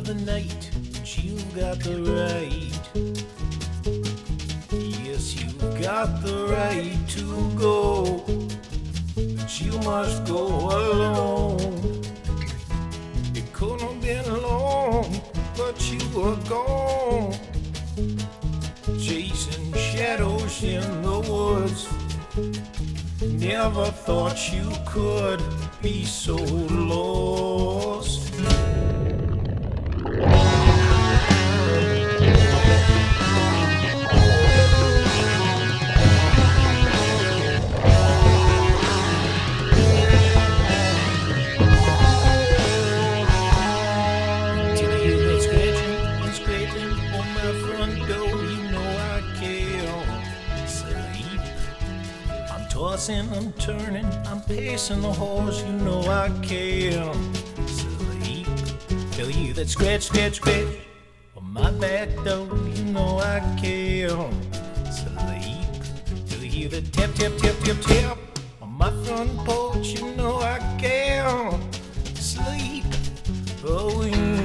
the night, but you got the right. Yes, you got the right to go, but you must go alone. It couldn't have been long, but you were gone, chasing shadows in the woods. Never thought you could be so lost. Till you hear that scratching and scraping on my front door, you know I can't sleep. I'm tossing, I'm turning, I'm pacing the halls, you know I can't sleep. Till you hear that scratch, scratch, scratch on my back door, you know I can't sleep. Till you hear that tap, tap, tap, tap, tap on my front porch, you know I can't sleep. Oh,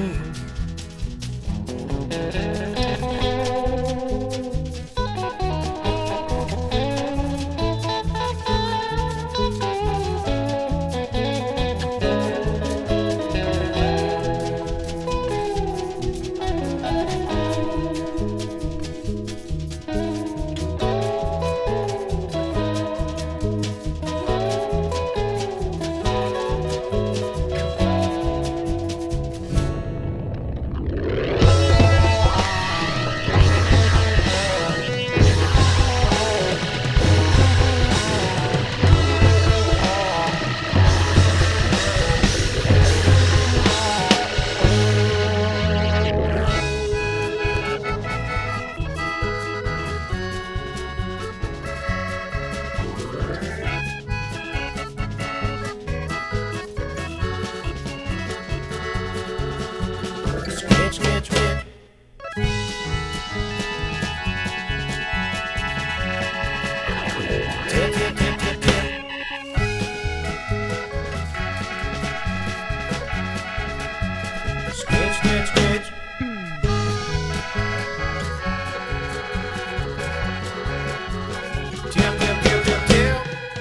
scratch, scratch, scratch. Tap, tap, tap, tap, tap. Scratch, scratch, scratch. Tap, tap, tap, tap, tap.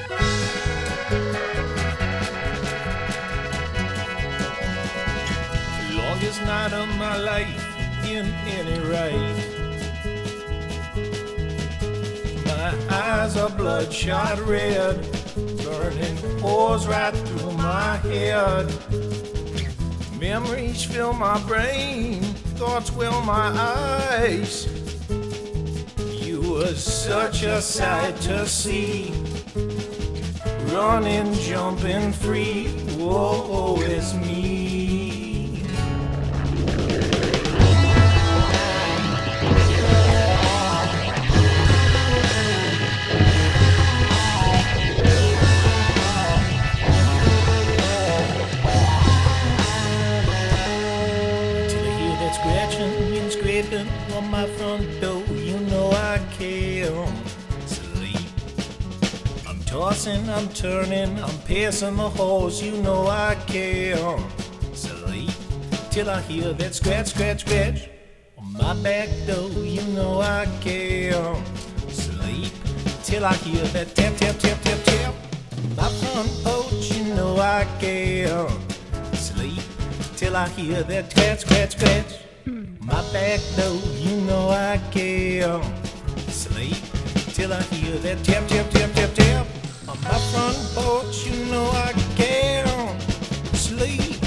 Longest night of my life in any right. My eyes are bloodshot red, burning pores right through my head. Memories fill my brain, thoughts fill my eyes. You were such a sight to see, running, jumping free. Whoa, it's me. Scratching and scraping on my front door, you know I can't sleep. I'm tossing, I'm turning, I'm pacing the halls, you know I can't sleep. Till I hear that scratch, scratch, scratch on my back door, you know I can't sleep. Till I hear that tap, tap, tap, tap, tap on my front porch, you know I can't sleep. Till I hear that scratch, scratch, scratch my back door, you know I can't sleep. Till I hear that tap, tap, tap, tap, tap on my front porch, you know I can't sleep.